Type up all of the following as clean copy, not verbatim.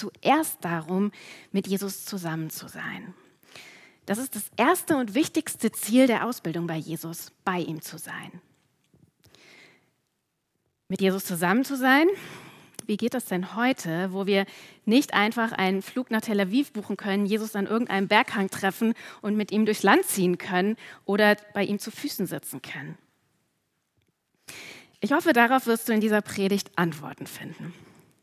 zuerst darum, mit Jesus zusammen zu sein. Das ist das erste und wichtigste Ziel der Ausbildung bei Jesus, bei ihm zu sein. Mit Jesus zusammen zu sein, wie geht das denn heute, wo wir nicht einfach einen Flug nach Tel Aviv buchen können, Jesus an irgendeinem Berghang treffen und mit ihm durchs Land ziehen können oder bei ihm zu Füßen sitzen können? Ich hoffe, darauf wirst du in dieser Predigt Antworten finden.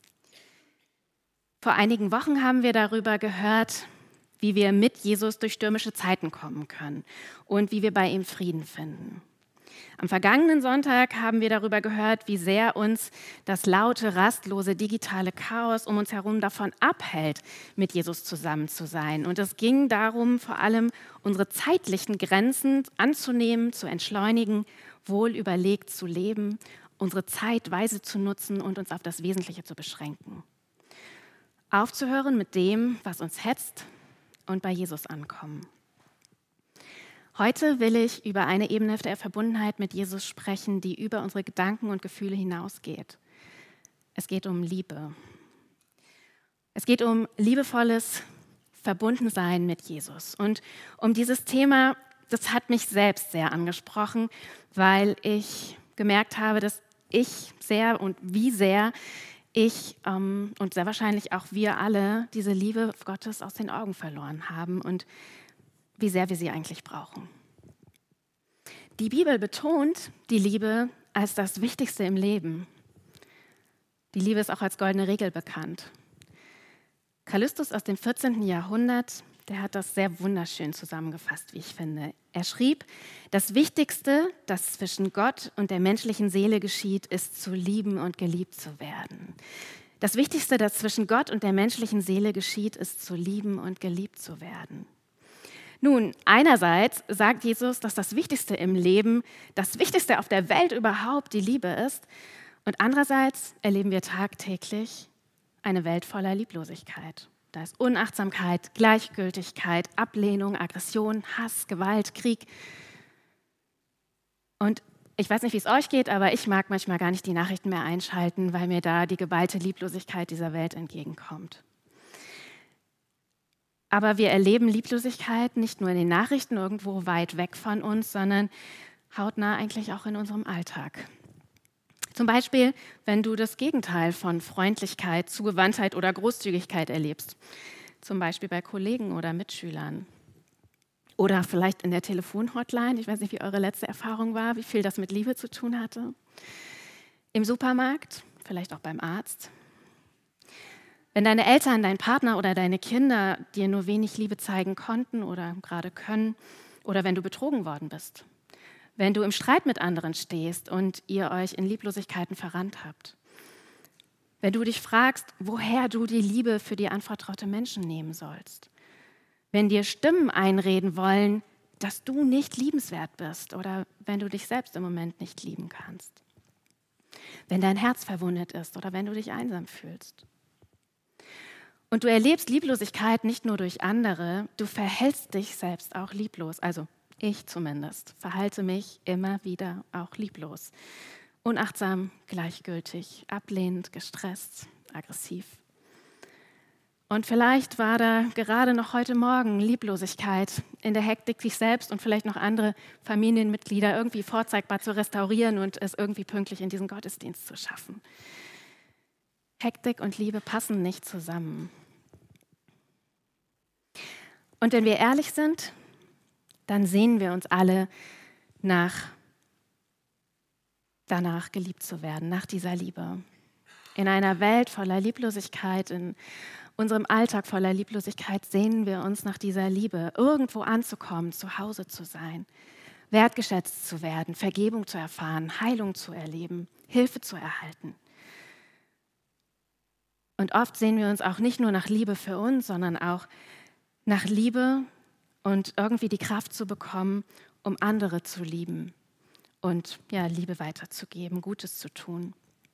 Vor einigen Wochen haben wir darüber gehört, wie wir mit Jesus durch stürmische Zeiten kommen können und wie wir bei ihm Frieden finden. Am vergangenen Sonntag haben wir darüber gehört, wie sehr uns das laute, rastlose, digitale Chaos um uns herum davon abhält, mit Jesus zusammen zu sein. Und es ging darum, vor allem unsere zeitlichen Grenzen anzunehmen, zu entschleunigen, wohl überlegt zu leben, unsere Zeit weise zu nutzen und uns auf das Wesentliche zu beschränken. Aufzuhören mit dem, was uns hetzt, und bei Jesus ankommen. Heute will ich über eine Ebene der Verbundenheit mit Jesus sprechen, die über unsere Gedanken und Gefühle hinausgeht. Es geht um Liebe. Es geht um liebevolles Verbundensein mit Jesus. Und um dieses Thema, das hat mich selbst sehr angesprochen, weil ich gemerkt habe, dass ich sehr und wie sehr ich und sehr wahrscheinlich auch wir alle diese Liebe Gottes aus den Augen verloren haben und wie sehr wir sie eigentlich brauchen. Die Bibel betont die Liebe als das Wichtigste im Leben. Die Liebe ist auch als goldene Regel bekannt. Callistus aus dem 14. Jahrhundert, der hat das sehr wunderschön zusammengefasst, wie ich finde. Er schrieb, das Wichtigste, das zwischen Gott und der menschlichen Seele geschieht, ist zu lieben und geliebt zu werden. Das Wichtigste, das zwischen Gott und der menschlichen Seele geschieht, ist zu lieben und geliebt zu werden. Nun, einerseits sagt Jesus, dass das Wichtigste im Leben, das Wichtigste auf der Welt überhaupt die Liebe ist. Und andererseits erleben wir tagtäglich eine Welt voller Lieblosigkeit. Da ist Unachtsamkeit, Gleichgültigkeit, Ablehnung, Aggression, Hass, Gewalt, Krieg. Und ich weiß nicht, wie es euch geht, aber ich mag manchmal gar nicht die Nachrichten mehr einschalten, weil mir da die geballte Lieblosigkeit dieser Welt entgegenkommt. Aber wir erleben Lieblosigkeit nicht nur in den Nachrichten irgendwo weit weg von uns, sondern hautnah eigentlich auch in unserem Alltag. Zum Beispiel, wenn du das Gegenteil von Freundlichkeit, Zugewandtheit oder Großzügigkeit erlebst. Zum Beispiel bei Kollegen oder Mitschülern. Oder vielleicht in der Telefonhotline. Ich weiß nicht, wie eure letzte Erfahrung war, wie viel das mit Liebe zu tun hatte. Im Supermarkt, vielleicht auch beim Arzt. Wenn deine Eltern, dein Partner oder deine Kinder dir nur wenig Liebe zeigen konnten oder gerade können. Oder wenn du betrogen worden bist. Wenn du im Streit mit anderen stehst und ihr euch in Lieblosigkeiten verrannt habt. Wenn du dich fragst, woher du die Liebe für dir anvertraute Menschen nehmen sollst. Wenn dir Stimmen einreden wollen, dass du nicht liebenswert bist oder wenn du dich selbst im Moment nicht lieben kannst. Wenn dein Herz verwundet ist oder wenn du dich einsam fühlst. Und du erlebst Lieblosigkeit nicht nur durch andere, du verhältst dich selbst auch lieblos, also ich zumindest, verhalte mich immer wieder auch lieblos. Unachtsam, gleichgültig, ablehnend, gestresst, aggressiv. Und vielleicht war da gerade noch heute Morgen Lieblosigkeit in der Hektik, sich selbst und vielleicht noch andere Familienmitglieder irgendwie vorzeigbar zu restaurieren und es irgendwie pünktlich in diesen Gottesdienst zu schaffen. Hektik und Liebe passen nicht zusammen. Und wenn wir ehrlich sind, dann sehnen wir uns alle danach geliebt zu werden, nach dieser Liebe. In einer Welt voller Lieblosigkeit, in unserem Alltag voller Lieblosigkeit sehnen wir uns nach dieser Liebe, irgendwo anzukommen, zu Hause zu sein, wertgeschätzt zu werden, Vergebung zu erfahren, Heilung zu erleben, Hilfe zu erhalten. Und oft sehen wir uns auch nicht nur nach Liebe für uns, sondern auch nach Liebe und irgendwie die Kraft zu bekommen, um andere zu lieben und Liebe weiterzugeben, Gutes zu tun.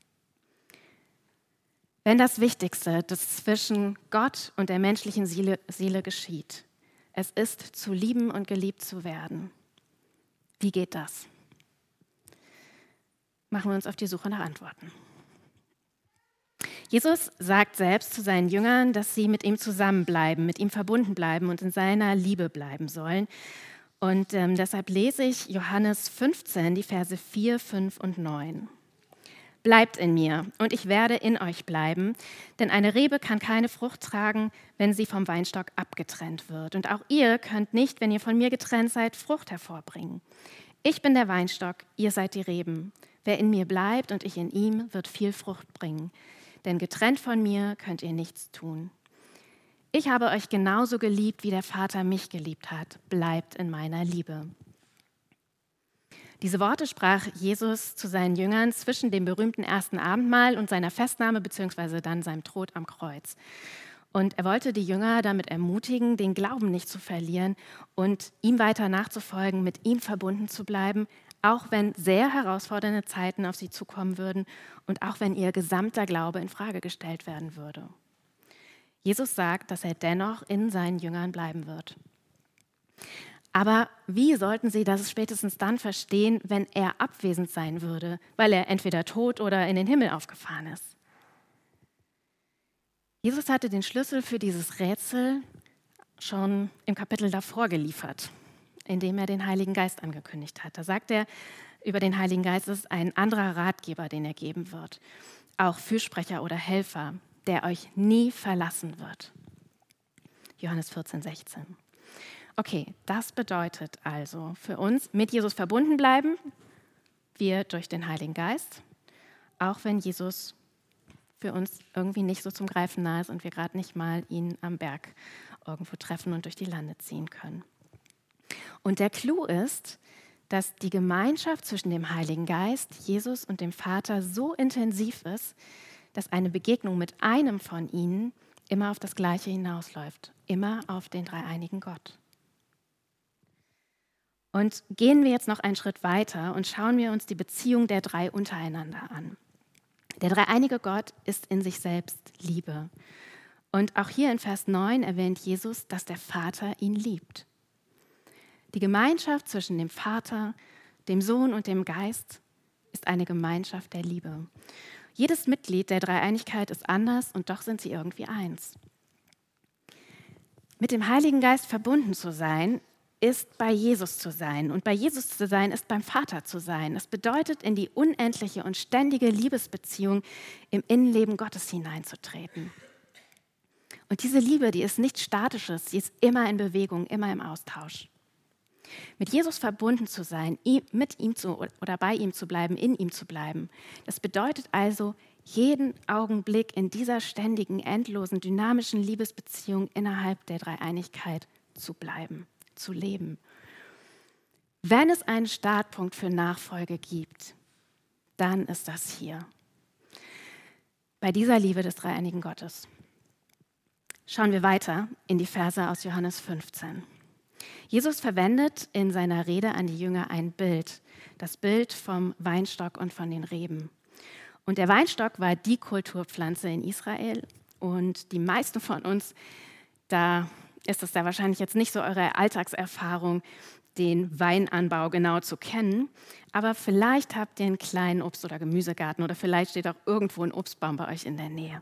Wenn das Wichtigste, das zwischen Gott und der menschlichen Seele geschieht, es ist, zu lieben und geliebt zu werden, wie geht das? Machen wir uns auf die Suche nach Antworten. Jesus sagt selbst zu seinen Jüngern, dass sie mit ihm zusammenbleiben, mit ihm verbunden bleiben und in seiner Liebe bleiben sollen. Und deshalb lese ich Johannes 15, die Verse 4, 5 und 9. Bleibt in mir und ich werde in euch bleiben, denn eine Rebe kann keine Frucht tragen, wenn sie vom Weinstock abgetrennt wird. Und auch ihr könnt nicht, wenn ihr von mir getrennt seid, Frucht hervorbringen. Ich bin der Weinstock, ihr seid die Reben. Wer in mir bleibt und ich in ihm, wird viel Frucht bringen. Denn getrennt von mir könnt ihr nichts tun. Ich habe euch genauso geliebt, wie der Vater mich geliebt hat. Bleibt in meiner Liebe. Diese Worte sprach Jesus zu seinen Jüngern zwischen dem berühmten ersten Abendmahl und seiner Festnahme bzw. dann seinem Tod am Kreuz. Und er wollte die Jünger damit ermutigen, den Glauben nicht zu verlieren und ihm weiter nachzufolgen, mit ihm verbunden zu bleiben, auch wenn sehr herausfordernde Zeiten auf sie zukommen würden und auch wenn ihr gesamter Glaube in Frage gestellt werden würde. Jesus sagt, dass er dennoch in seinen Jüngern bleiben wird. Aber wie sollten sie das spätestens dann verstehen, wenn er abwesend sein würde, weil er entweder tot oder in den Himmel aufgefahren ist? Jesus hatte den Schlüssel für dieses Rätsel schon im Kapitel davor geliefert, in dem er den Heiligen Geist angekündigt hat. Da sagt er über den Heiligen Geist, es ist ein anderer Ratgeber, den er geben wird, auch Fürsprecher oder Helfer, der euch nie verlassen wird. Johannes 14, 16. Okay, das bedeutet also für uns, mit Jesus verbunden bleiben, wir durch den Heiligen Geist, auch wenn Jesus für uns irgendwie nicht so zum Greifen nahe ist und wir gerade nicht mal ihn am Berg irgendwo treffen und durch die Lande ziehen können. Und der Clou ist, dass die Gemeinschaft zwischen dem Heiligen Geist, Jesus und dem Vater so intensiv ist, dass eine Begegnung mit einem von ihnen immer auf das Gleiche hinausläuft, immer auf den dreieinigen Gott. Und gehen wir jetzt noch einen Schritt weiter und schauen wir uns die Beziehung der drei untereinander an. Der dreieinige Gott ist in sich selbst Liebe. Und auch hier in Vers 9 erwähnt Jesus, dass der Vater ihn liebt. Die Gemeinschaft zwischen dem Vater, dem Sohn und dem Geist ist eine Gemeinschaft der Liebe. Jedes Mitglied der Dreieinigkeit ist anders und doch sind sie irgendwie eins. Mit dem Heiligen Geist verbunden zu sein, ist bei Jesus zu sein. Und bei Jesus zu sein, ist beim Vater zu sein. Das bedeutet, in die unendliche und ständige Liebesbeziehung im Innenleben Gottes hineinzutreten. Und diese Liebe, die ist nichts Statisches, sie ist immer in Bewegung, immer im Austausch. Mit Jesus verbunden zu sein, mit ihm oder bei ihm zu bleiben, in ihm zu bleiben, das bedeutet also, jeden Augenblick in dieser ständigen, endlosen, dynamischen Liebesbeziehung innerhalb der Dreieinigkeit zu bleiben, zu leben. Wenn es einen Startpunkt für Nachfolge gibt, dann ist das hier. Bei dieser Liebe des dreieinigen Gottes. Schauen wir weiter in die Verse aus Johannes 15. Jesus verwendet in seiner Rede an die Jünger ein Bild, das Bild vom Weinstock und von den Reben. Und der Weinstock war die Kulturpflanze in Israel und die meisten von uns, da ist es da wahrscheinlich jetzt nicht so eure Alltagserfahrung, den Weinanbau genau zu kennen, aber vielleicht habt ihr einen kleinen Obst- oder Gemüsegarten oder vielleicht steht auch irgendwo ein Obstbaum bei euch in der Nähe.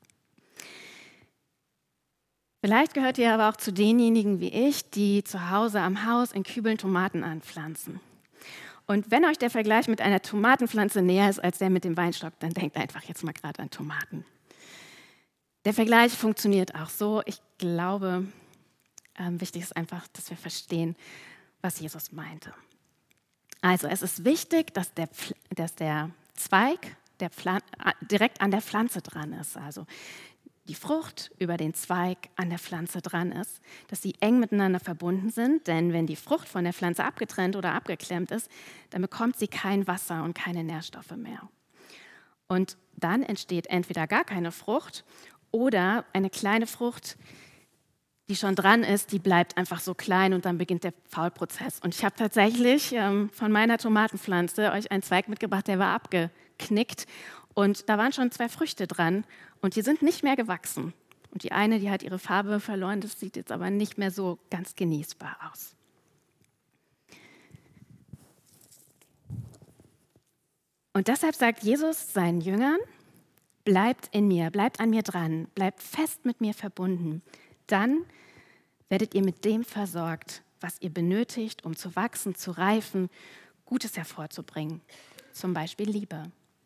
Vielleicht gehört ihr aber auch zu denjenigen wie ich, die zu Hause am Haus in Kübeln Tomaten anpflanzen. Und wenn euch der Vergleich mit einer Tomatenpflanze näher ist als der mit dem Weinstock, dann denkt einfach jetzt mal gerade an Tomaten. Der Vergleich funktioniert auch so. Ich glaube, wichtig ist einfach, dass wir verstehen, was Jesus meinte. Also es ist wichtig, dass der Zweig direkt an der Pflanze dran ist. Also die Frucht über den Zweig an der Pflanze dran ist, dass sie eng miteinander verbunden sind, denn wenn die Frucht von der Pflanze abgetrennt oder abgeklemmt ist, dann bekommt sie kein Wasser und keine Nährstoffe mehr. Und dann entsteht entweder gar keine Frucht oder eine kleine Frucht, die schon dran ist, die bleibt einfach so klein und dann beginnt der Faulprozess. Und ich habe tatsächlich von meiner Tomatenpflanze euch einen Zweig mitgebracht, der war abgeknickt und da waren schon 2 Früchte dran und die sind nicht mehr gewachsen. Und die eine, die hat ihre Farbe verloren, das sieht jetzt aber nicht mehr so ganz genießbar aus. Und deshalb sagt Jesus seinen Jüngern, Bleibt in mir, bleibt an mir dran, bleibt fest mit mir verbunden. Dann werdet ihr mit dem versorgt, was ihr benötigt, um zu wachsen, zu reifen, Gutes hervorzubringen. Zum Beispiel Liebe.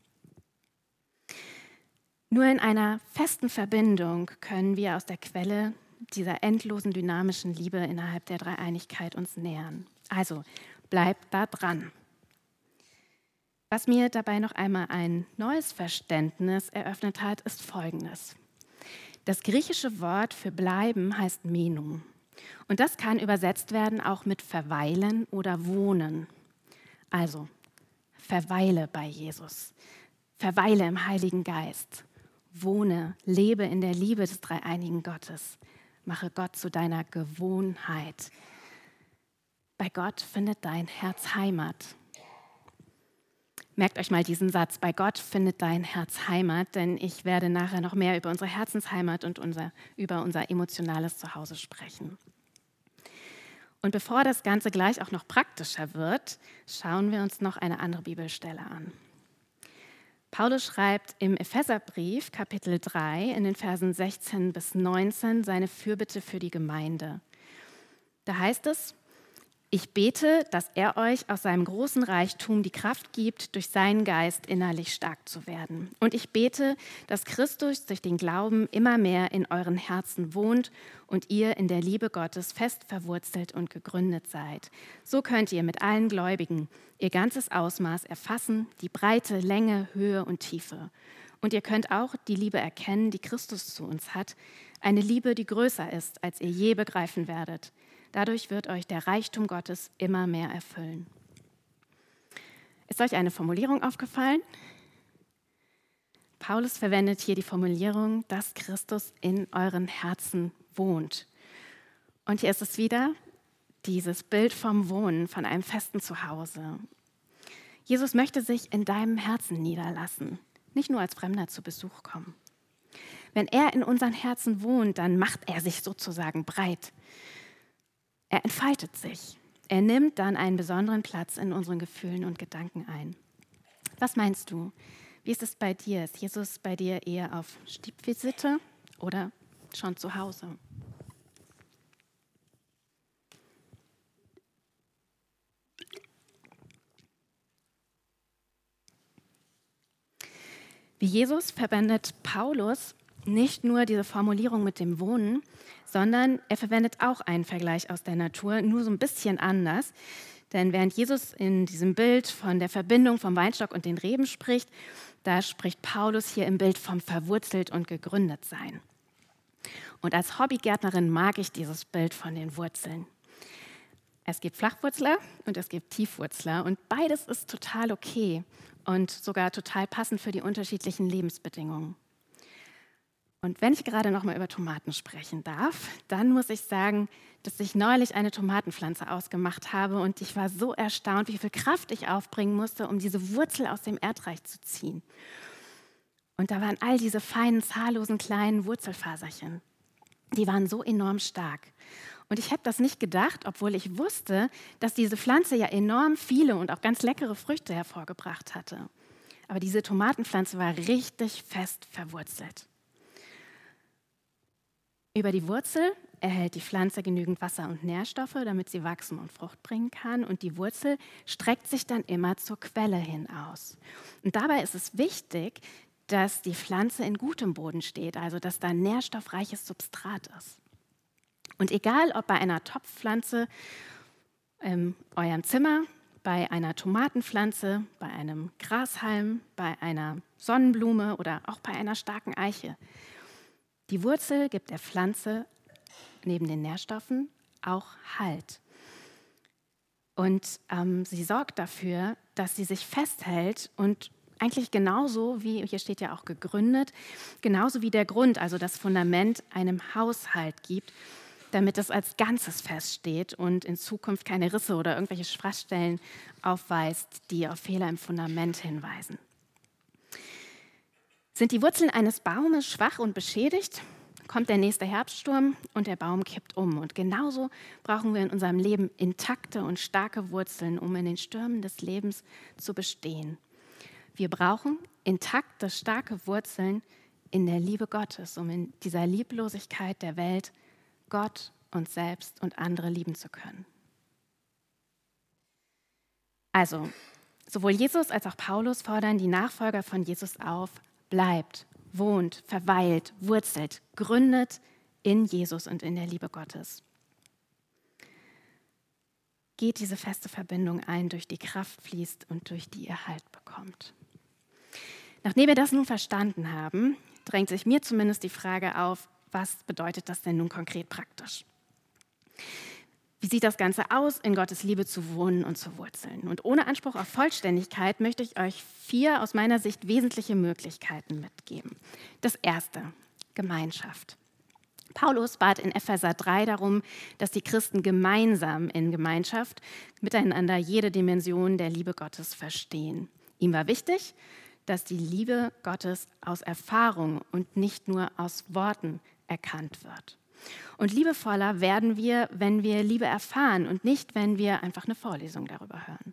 Nur in einer festen Verbindung können wir aus der Quelle dieser endlosen dynamischen Liebe innerhalb der Dreieinigkeit uns nähern. Also bleibt da dran. Was mir dabei noch einmal ein neues Verständnis eröffnet hat, ist Folgendes. Das griechische Wort für bleiben heißt meno. Und das kann übersetzt werden auch mit verweilen oder wohnen. Also, verweile bei Jesus, verweile im Heiligen Geist, wohne, lebe in der Liebe des dreieinigen Gottes, mache Gott zu deiner Gewohnheit. Bei Gott findet dein Herz Heimat. Merkt euch mal diesen Satz, bei Gott findet dein Herz Heimat, denn ich werde nachher noch mehr über unsere Herzensheimat und über unser emotionales Zuhause sprechen. Und bevor das Ganze gleich auch noch praktischer wird, schauen wir uns noch eine andere Bibelstelle an. Paulus schreibt im Epheserbrief, Kapitel 3, in den Versen 16 bis 19, seine Fürbitte für die Gemeinde. Da heißt es: Ich bete, dass er euch aus seinem großen Reichtum die Kraft gibt, durch seinen Geist innerlich stark zu werden. Und ich bete, dass Christus durch den Glauben immer mehr in euren Herzen wohnt und ihr in der Liebe Gottes fest verwurzelt und gegründet seid. So könnt ihr mit allen Gläubigen ihr ganzes Ausmaß erfassen, die Breite, Länge, Höhe und Tiefe. Und ihr könnt auch die Liebe erkennen, die Christus zu uns hat, eine Liebe, die größer ist, als ihr je begreifen werdet. Dadurch wird euch der Reichtum Gottes immer mehr erfüllen. Ist euch eine Formulierung aufgefallen? Paulus verwendet hier die Formulierung, dass Christus in euren Herzen wohnt. Und hier ist es wieder dieses Bild vom Wohnen, von einem festen Zuhause. Jesus möchte sich in deinem Herzen niederlassen, nicht nur als Fremder zu Besuch kommen. Wenn er in unseren Herzen wohnt, dann macht er sich sozusagen breit. Er entfaltet sich. Er nimmt dann einen besonderen Platz in unseren Gefühlen und Gedanken ein. Was meinst du? Wie ist es bei dir? Ist Jesus bei dir eher auf Stippvisite oder schon zu Hause? Wie Jesus verwendet Paulus nicht nur diese Formulierung mit dem Wohnen, sondern er verwendet auch einen Vergleich aus der Natur, nur so ein bisschen anders. Denn während Jesus in diesem Bild von der Verbindung vom Weinstock und den Reben spricht, da spricht Paulus hier im Bild vom verwurzelt und gegründet sein. Und als Hobbygärtnerin mag ich dieses Bild von den Wurzeln. Es gibt Flachwurzler und es gibt Tiefwurzler und beides ist total okay und sogar total passend für die unterschiedlichen Lebensbedingungen. Und wenn ich gerade noch mal über Tomaten sprechen darf, dann muss ich sagen, dass ich neulich eine Tomatenpflanze ausgemacht habe und ich war so erstaunt, wie viel Kraft ich aufbringen musste, um diese Wurzel aus dem Erdreich zu ziehen. Und da waren all diese feinen, zahllosen kleinen Wurzelfaserchen. Die waren so enorm stark. Und ich habe das nicht gedacht, obwohl ich wusste, dass diese Pflanze ja enorm viele und auch ganz leckere Früchte hervorgebracht hatte. Aber diese Tomatenpflanze war richtig fest verwurzelt. Über die Wurzel erhält die Pflanze genügend Wasser und Nährstoffe, damit sie wachsen und Frucht bringen kann. Und die Wurzel streckt sich dann immer zur Quelle hin aus. Und dabei ist es wichtig, dass die Pflanze in gutem Boden steht, also dass da nährstoffreiches Substrat ist. Und egal, ob bei einer Topfpflanze in eurem Zimmer, bei einer Tomatenpflanze, bei einem Grashalm, bei einer Sonnenblume oder auch bei einer starken Eiche, die Wurzel gibt der Pflanze neben den Nährstoffen auch Halt. Und sie sorgt dafür, dass sie sich festhält und eigentlich genauso wie, hier steht ja auch gegründet, genauso wie der Grund, also das Fundament, einem Haushalt gibt, damit es als Ganzes feststeht und in Zukunft keine Risse oder irgendwelche Schwachstellen aufweist, die auf Fehler im Fundament hinweisen. Sind die Wurzeln eines Baumes schwach und beschädigt, kommt der nächste Herbststurm und der Baum kippt um. Und genauso brauchen wir in unserem Leben intakte und starke Wurzeln, um in den Stürmen des Lebens zu bestehen. Wir brauchen intakte, starke Wurzeln in der Liebe Gottes, um in dieser Lieblosigkeit der Welt Gott, uns selbst und andere lieben zu können. Also, sowohl Jesus als auch Paulus fordern die Nachfolger von Jesus auf: bleibt, wohnt, verweilt, wurzelt, gründet in Jesus und in der Liebe Gottes. Geht diese feste Verbindung ein, durch die Kraft fließt und durch die ihr Halt bekommt. Nachdem wir das nun verstanden haben, drängt sich mir zumindest die Frage auf: Was bedeutet das denn nun konkret praktisch? Wie sieht das Ganze aus, in Gottes Liebe zu wohnen und zu wurzeln? Und ohne Anspruch auf Vollständigkeit möchte ich euch 4 aus meiner Sicht wesentliche Möglichkeiten mitgeben. Das erste: Gemeinschaft. Paulus bat in Epheser 3 darum, dass die Christen gemeinsam in Gemeinschaft miteinander jede Dimension der Liebe Gottes verstehen. Ihm war wichtig, dass die Liebe Gottes aus Erfahrung und nicht nur aus Worten erkannt wird. Und liebevoller werden wir, wenn wir Liebe erfahren und nicht, wenn wir einfach eine Vorlesung darüber hören.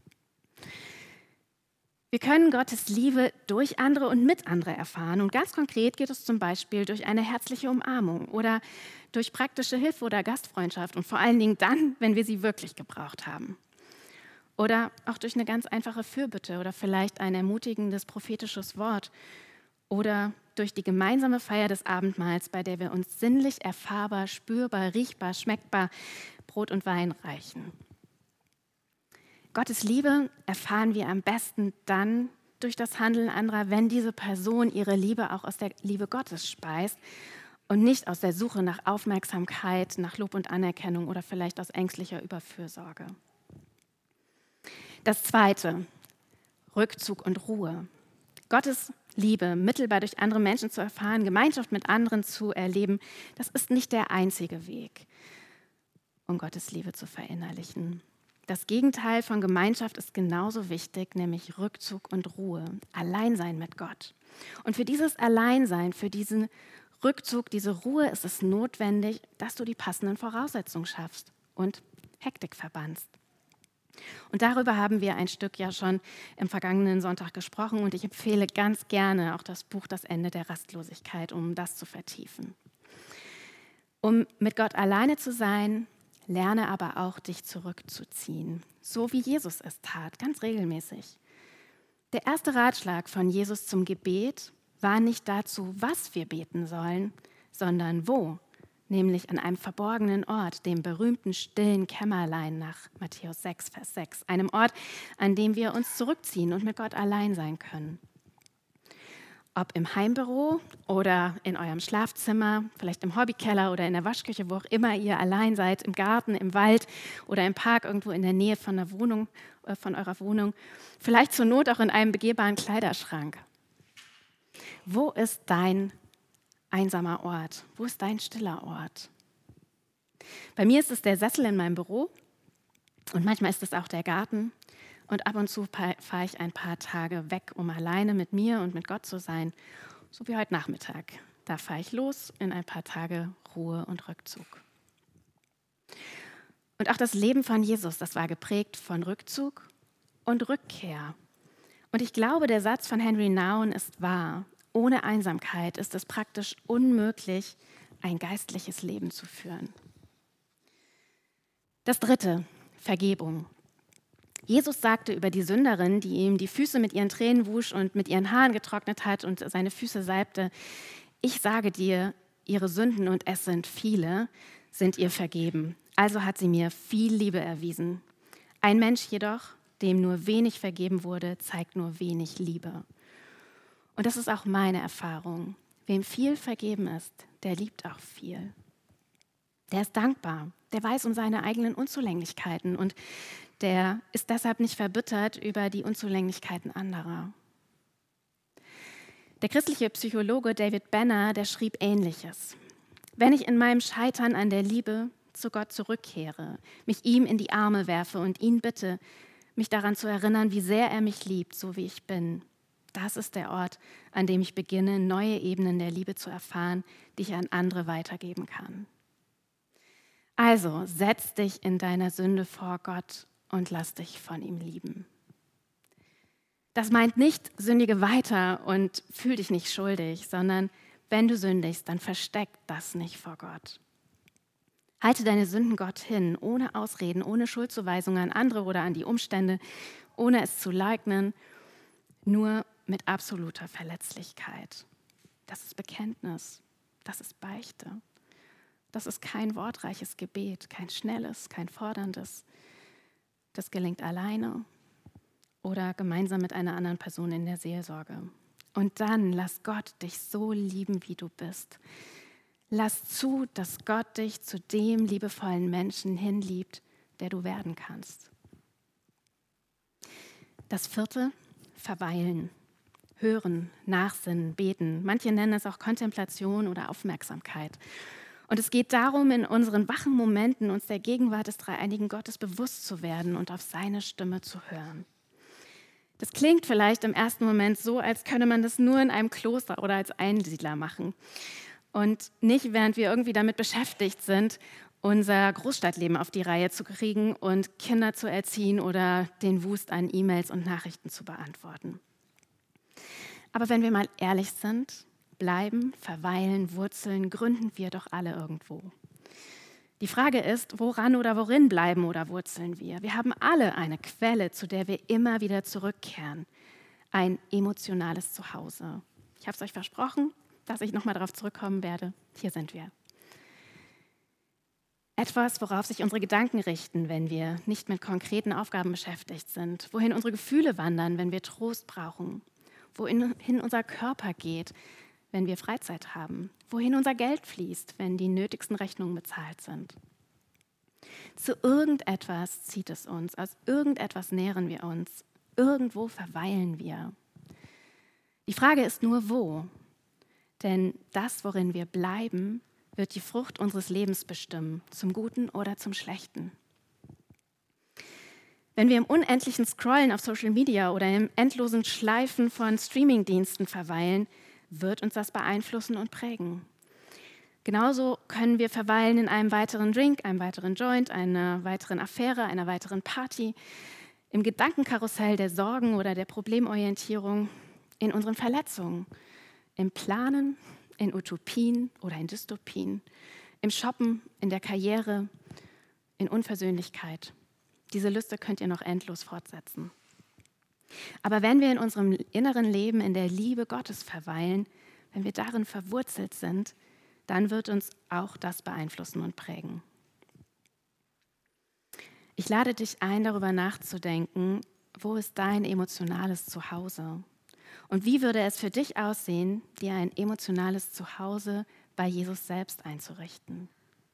Wir können Gottes Liebe durch andere und mit anderen erfahren. Und ganz konkret geht es zum Beispiel durch eine herzliche Umarmung oder durch praktische Hilfe oder Gastfreundschaft und vor allen Dingen dann, wenn wir sie wirklich gebraucht haben. Oder auch durch eine ganz einfache Fürbitte oder vielleicht ein ermutigendes prophetisches Wort oder durch die gemeinsame Feier des Abendmahls, bei der wir uns sinnlich erfahrbar, spürbar, riechbar, schmeckbar Brot und Wein reichen. Gottes Liebe erfahren wir am besten dann durch das Handeln anderer, wenn diese Person ihre Liebe auch aus der Liebe Gottes speist und nicht aus der Suche nach Aufmerksamkeit, nach Lob und Anerkennung oder vielleicht aus ängstlicher Überfürsorge. Das zweite: Rückzug und Ruhe. Gottes Liebe mittelbar durch andere Menschen zu erfahren, Gemeinschaft mit anderen zu erleben, das ist nicht der einzige Weg, um Gottes Liebe zu verinnerlichen. Das Gegenteil von Gemeinschaft ist genauso wichtig, nämlich Rückzug und Ruhe, Alleinsein mit Gott. Und für dieses Alleinsein, für diesen Rückzug, diese Ruhe ist es notwendig, dass du die passenden Voraussetzungen schaffst und Hektik verbannst. Und darüber haben wir ein Stück ja schon im vergangenen Sonntag gesprochen und ich empfehle ganz gerne auch das Buch Das Ende der Rastlosigkeit, um das zu vertiefen. Um mit Gott alleine zu sein, lerne aber auch, dich zurückzuziehen, so wie Jesus es tat, ganz regelmäßig. Der erste Ratschlag von Jesus zum Gebet war nicht dazu, was wir beten sollen, sondern wo. Nämlich an einem verborgenen Ort, dem berühmten stillen Kämmerlein nach Matthäus 6, Vers 6, einem Ort, an dem wir uns zurückziehen und mit Gott allein sein können. Ob im Heimbüro oder in eurem Schlafzimmer, vielleicht im Hobbykeller oder in der Waschküche, wo auch immer ihr allein seid, im Garten, im Wald oder im Park irgendwo in der Nähe von der Wohnung, von eurer Wohnung, vielleicht zur Not auch in einem begehbaren Kleiderschrank. Wo ist dein einsamer Ort? Wo ist dein stiller Ort? Bei mir ist es der Sessel in meinem Büro und manchmal ist es auch der Garten und ab und zu fahre ich ein paar Tage weg, um alleine mit mir und mit Gott zu sein, so wie heute Nachmittag. Da fahre ich los in ein paar Tage Ruhe und Rückzug. Und auch das Leben von Jesus, das war geprägt von Rückzug und Rückkehr. Und ich glaube, der Satz von Henry Nouwen ist wahr. Ohne Einsamkeit ist es praktisch unmöglich, ein geistliches Leben zu führen. Das dritte: Vergebung. Jesus sagte über die Sünderin, die ihm die Füße mit ihren Tränen wusch und mit ihren Haaren getrocknet hat und seine Füße salbte: Ich sage dir, ihre Sünden, und es sind viele, sind ihr vergeben. Also hat sie mir viel Liebe erwiesen. Ein Mensch jedoch, dem nur wenig vergeben wurde, zeigt nur wenig Liebe. Und das ist auch meine Erfahrung. Wem viel vergeben ist, der liebt auch viel. Der ist dankbar, der weiß um seine eigenen Unzulänglichkeiten und der ist deshalb nicht verbittert über die Unzulänglichkeiten anderer. Der christliche Psychologe David Benner, der schrieb Ähnliches. Wenn ich in meinem Scheitern an der Liebe zu Gott zurückkehre, mich ihm in die Arme werfe und ihn bitte, mich daran zu erinnern, wie sehr er mich liebt, so wie ich bin, das ist der Ort, an dem ich beginne, neue Ebenen der Liebe zu erfahren, die ich an andere weitergeben kann. Also setz dich in deiner Sünde vor Gott und lass dich von ihm lieben. Das meint nicht, sündige weiter und fühl dich nicht schuldig, sondern wenn du sündigst, dann versteck das nicht vor Gott. Halte deine Sünden Gott hin, ohne Ausreden, ohne Schuldzuweisungen an andere oder an die Umstände, ohne es zu leugnen, nur mit absoluter Verletzlichkeit. Das ist Bekenntnis, das ist Beichte. Das ist kein wortreiches Gebet, kein schnelles, kein forderndes. Das gelingt alleine oder gemeinsam mit einer anderen Person in der Seelsorge. Und dann lass Gott dich so lieben, wie du bist. Lass zu, dass Gott dich zu dem liebevollen Menschen hinliebt, der du werden kannst. Das 4, verweilen, hören, nachsinnen, beten. Manche nennen es auch Kontemplation oder Aufmerksamkeit. Und es geht darum, in unseren wachen Momenten uns der Gegenwart des dreieinigen Gottes bewusst zu werden und auf seine Stimme zu hören. Das klingt vielleicht im ersten Moment so, als könne man das nur in einem Kloster oder als Einsiedler machen. Und nicht, während wir irgendwie damit beschäftigt sind, unser Großstadtleben auf die Reihe zu kriegen und Kinder zu erziehen oder den Wust an E-Mails und Nachrichten zu beantworten. Aber wenn wir mal ehrlich sind, bleiben, verweilen, wurzeln, gründen wir doch alle irgendwo. Die Frage ist, woran oder worin bleiben oder wurzeln wir? Wir haben alle eine Quelle, zu der wir immer wieder zurückkehren. Ein emotionales Zuhause. Ich habe es euch versprochen, dass ich nochmal darauf zurückkommen werde. Hier sind wir. Etwas, worauf sich unsere Gedanken richten, wenn wir nicht mit konkreten Aufgaben beschäftigt sind. Wohin unsere Gefühle wandern, wenn wir Trost brauchen. Wohin unser Körper geht, wenn wir Freizeit haben. Wohin unser Geld fließt, wenn die nötigsten Rechnungen bezahlt sind. Zu irgendetwas zieht es uns, aus irgendetwas nähren wir uns, irgendwo verweilen wir. Die Frage ist nur, wo? Denn das, worin wir bleiben, wird die Frucht unseres Lebens bestimmen, zum Guten oder zum Schlechten. Wenn wir im unendlichen Scrollen auf Social Media oder im endlosen Schleifen von Streamingdiensten verweilen, wird uns das beeinflussen und prägen. Genauso können wir verweilen in einem weiteren Drink, einem weiteren Joint, einer weiteren Affäre, einer weiteren Party, im Gedankenkarussell der Sorgen oder der Problemorientierung, in unseren Verletzungen, im Planen, in Utopien oder in Dystopien, im Shoppen, in der Karriere, in Unversöhnlichkeit. Diese Liste könnt ihr noch endlos fortsetzen. Aber wenn wir in unserem inneren Leben in der Liebe Gottes verweilen, wenn wir darin verwurzelt sind, dann wird uns auch das beeinflussen und prägen. Ich lade dich ein, darüber nachzudenken, wo ist dein emotionales Zuhause? Und wie würde es für dich aussehen, dir ein emotionales Zuhause bei Jesus selbst einzurichten?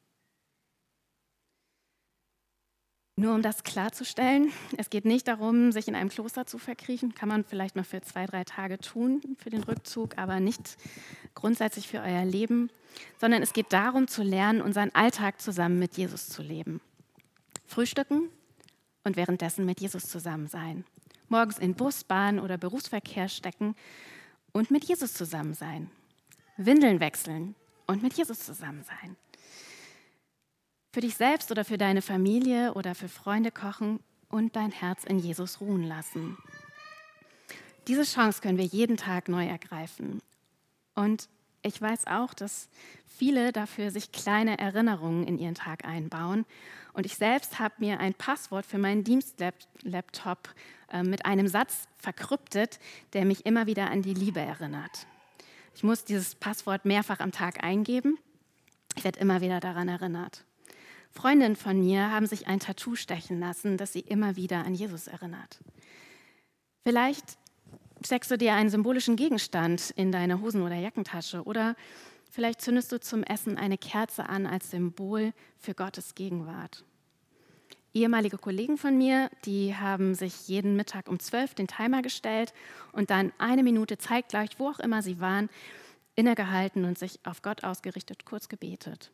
Nur um das klarzustellen, es geht nicht darum, sich in einem Kloster zu verkriechen. Kann man vielleicht mal für 2-3 Tage tun, für den Rückzug, aber nicht grundsätzlich für euer Leben, sondern es geht darum, zu lernen, unseren Alltag zusammen mit Jesus zu leben. Frühstücken und währenddessen mit Jesus zusammen sein. Morgens in Bus, Bahn oder Berufsverkehr stecken und mit Jesus zusammen sein. Windeln wechseln und mit Jesus zusammen sein. Für dich selbst oder für deine Familie oder für Freunde kochen und dein Herz in Jesus ruhen lassen. Diese Chance können wir jeden Tag neu ergreifen. Und ich weiß auch, dass viele dafür sich kleine Erinnerungen in ihren Tag einbauen. Und ich selbst habe mir ein Passwort für meinen Dienstlaptop mit einem Satz verkryptet, der mich immer wieder an die Liebe erinnert. Ich muss dieses Passwort mehrfach am Tag eingeben. Ich werde immer wieder daran erinnert. Freundinnen von mir haben sich ein Tattoo stechen lassen, das sie immer wieder an Jesus erinnert. Vielleicht steckst du dir einen symbolischen Gegenstand in deine Hosen- oder Jackentasche oder vielleicht zündest du zum Essen eine Kerze an als Symbol für Gottes Gegenwart. Ehemalige Kollegen von mir, die haben sich jeden Mittag um 12 den Timer gestellt und dann 1 Minute zeitgleich, wo auch immer sie waren, innegehalten und sich auf Gott ausgerichtet, kurz gebetet.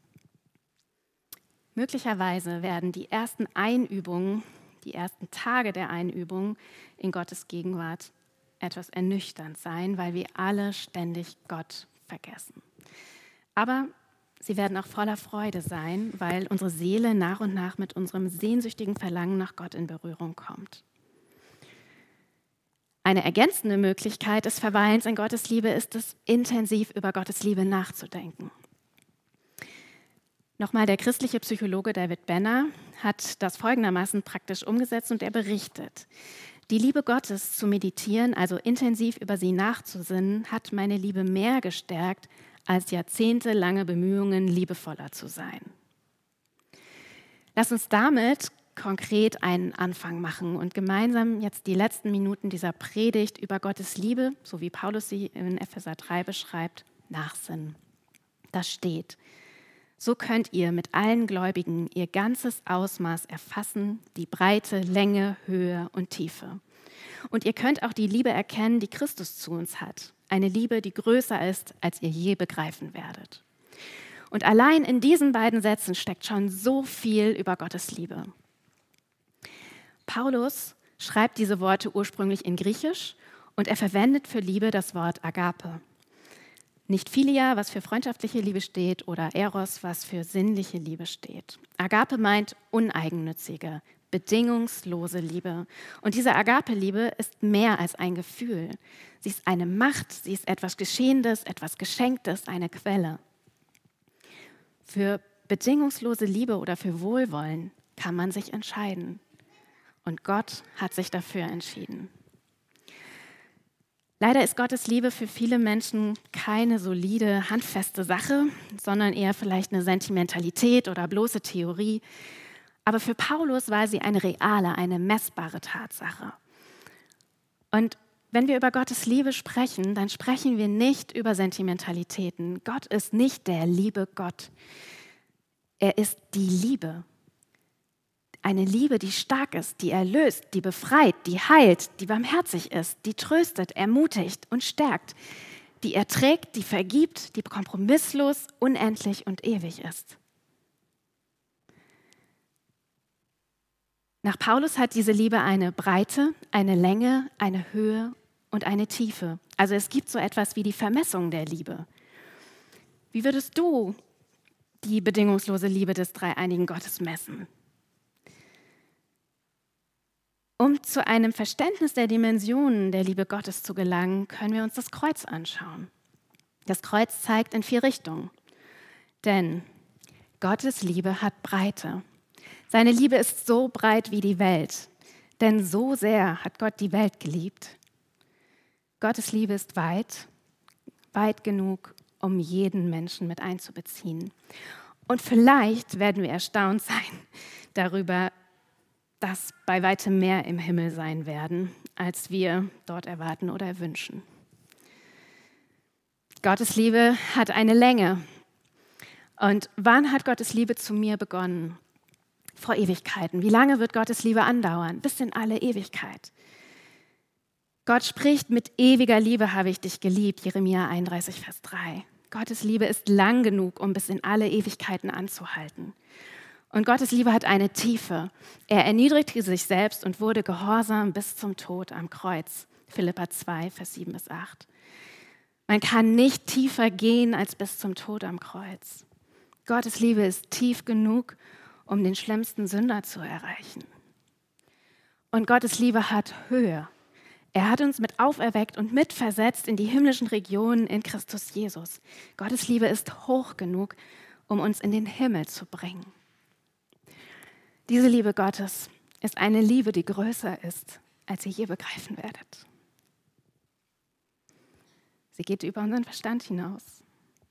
Möglicherweise werden die ersten Einübungen, die ersten Tage der Einübung in Gottes Gegenwart etwas ernüchternd sein, weil wir alle ständig Gott vergessen. Aber sie werden auch voller Freude sein, weil unsere Seele nach und nach mit unserem sehnsüchtigen Verlangen nach Gott in Berührung kommt. Eine ergänzende Möglichkeit des Verweilens in Gottes Liebe ist es, intensiv über Gottes Liebe nachzudenken. Nochmal, der christliche Psychologe David Benner hat das folgendermaßen praktisch umgesetzt und er berichtet: Die Liebe Gottes zu meditieren, also intensiv über sie nachzusinnen, hat meine Liebe mehr gestärkt, als jahrzehntelange Bemühungen, liebevoller zu sein. Lass uns damit konkret einen Anfang machen und gemeinsam jetzt die letzten Minuten dieser Predigt über Gottes Liebe, so wie Paulus sie in Epheser 3 beschreibt, nachsinnen. Da steht: So könnt ihr mit allen Gläubigen ihr ganzes Ausmaß erfassen, die Breite, Länge, Höhe und Tiefe. Und ihr könnt auch die Liebe erkennen, die Christus zu uns hat. Eine Liebe, die größer ist, als ihr je begreifen werdet. Und allein in diesen beiden Sätzen steckt schon so viel über Gottes Liebe. Paulus schreibt diese Worte ursprünglich in Griechisch und er verwendet für Liebe das Wort Agape. Nicht Philia, was für freundschaftliche Liebe steht, oder Eros, was für sinnliche Liebe steht. Agape meint uneigennützige, bedingungslose Liebe. Und diese Agape-Liebe ist mehr als ein Gefühl. Sie ist eine Macht, sie ist etwas Geschehendes, etwas Geschenktes, eine Quelle. Für bedingungslose Liebe oder für Wohlwollen kann man sich entscheiden. Und Gott hat sich dafür entschieden. Leider ist Gottes Liebe für viele Menschen keine solide, handfeste Sache, sondern eher vielleicht eine Sentimentalität oder bloße Theorie. Aber für Paulus war sie eine reale, eine messbare Tatsache. Und wenn wir über Gottes Liebe sprechen, dann sprechen wir nicht über Sentimentalitäten. Gott ist nicht der liebe Gott. Er ist die Liebe. Eine Liebe, die stark ist, die erlöst, die befreit, die heilt, die barmherzig ist, die tröstet, ermutigt und stärkt, die erträgt, die vergibt, die kompromisslos, unendlich und ewig ist. Nach Paulus hat diese Liebe eine Breite, eine Länge, eine Höhe und eine Tiefe. Also es gibt so etwas wie die Vermessung der Liebe. Wie würdest du die bedingungslose Liebe des dreieinigen Gottes messen? Um zu einem Verständnis der Dimensionen der Liebe Gottes zu gelangen, können wir uns das Kreuz anschauen. Das Kreuz zeigt in 4 Richtungen. Denn Gottes Liebe hat Breite. Seine Liebe ist so breit wie die Welt. Denn so sehr hat Gott die Welt geliebt. Gottes Liebe ist weit, weit genug, um jeden Menschen mit einzubeziehen. Und vielleicht werden wir erstaunt sein darüber, dass bei weitem mehr im Himmel sein werden, als wir dort erwarten oder wünschen. Gottes Liebe hat eine Länge. Und wann hat Gottes Liebe zu mir begonnen? Vor Ewigkeiten. Wie lange wird Gottes Liebe andauern? Bis in alle Ewigkeit. Gott spricht: Mit ewiger Liebe habe ich dich geliebt, Jeremia 31, Vers 3. Gottes Liebe ist lang genug, um bis in alle Ewigkeiten anzuhalten. Und Gottes Liebe hat eine Tiefe. Er erniedrigte sich selbst und wurde gehorsam bis zum Tod am Kreuz. Philipper 2, Vers 7 bis 8. Man kann nicht tiefer gehen als bis zum Tod am Kreuz. Gottes Liebe ist tief genug, um den schlimmsten Sünder zu erreichen. Und Gottes Liebe hat Höhe. Er hat uns mit auferweckt und mitversetzt in die himmlischen Regionen in Christus Jesus. Gottes Liebe ist hoch genug, um uns in den Himmel zu bringen. Diese Liebe Gottes ist eine Liebe, die größer ist, als ihr je begreifen werdet. Sie geht über unseren Verstand hinaus.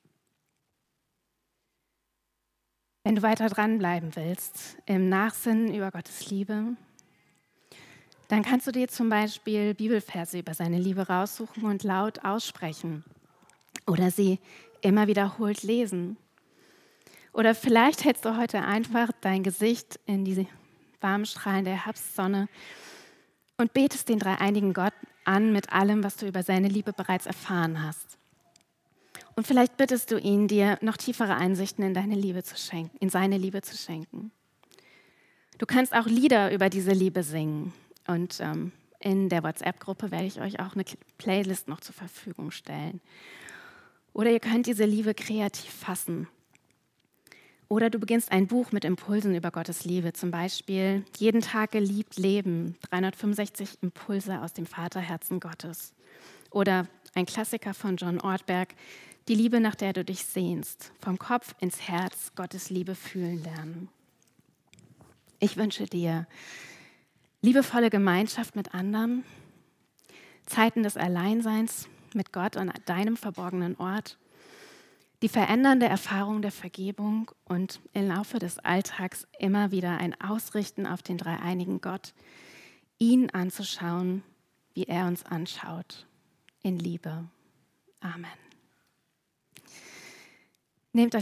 Wenn du weiter dranbleiben willst im Nachsinnen über Gottes Liebe, dann kannst du dir zum Beispiel Bibelverse über seine Liebe raussuchen und laut aussprechen oder sie immer wiederholt lesen. Oder vielleicht hältst du heute einfach dein Gesicht in die warmen Strahlen der Herbstsonne und betest den dreieinigen Gott an mit allem, was du über seine Liebe bereits erfahren hast. Und vielleicht bittest du ihn, dir noch tiefere Einsichten in deine Liebe zu schenken, in seine Liebe zu schenken. Du kannst auch Lieder über diese Liebe singen. Und in der WhatsApp-Gruppe werde ich euch auch eine Playlist noch zur Verfügung stellen. Oder ihr könnt diese Liebe kreativ fassen. Oder du beginnst ein Buch mit Impulsen über Gottes Liebe, zum Beispiel Jeden Tag geliebt leben, 365 Impulse aus dem Vaterherzen Gottes. Oder ein Klassiker von John Ortberg, Die Liebe, nach der du dich sehnst, vom Kopf ins Herz Gottes Liebe fühlen lernen. Ich wünsche dir liebevolle Gemeinschaft mit anderen, Zeiten des Alleinseins mit Gott an deinem verborgenen Ort, die verändernde Erfahrung der Vergebung und im Laufe des Alltags immer wieder ein Ausrichten auf den dreieinigen Gott, ihn anzuschauen, wie er uns anschaut, in Liebe. Amen. Nehmt euch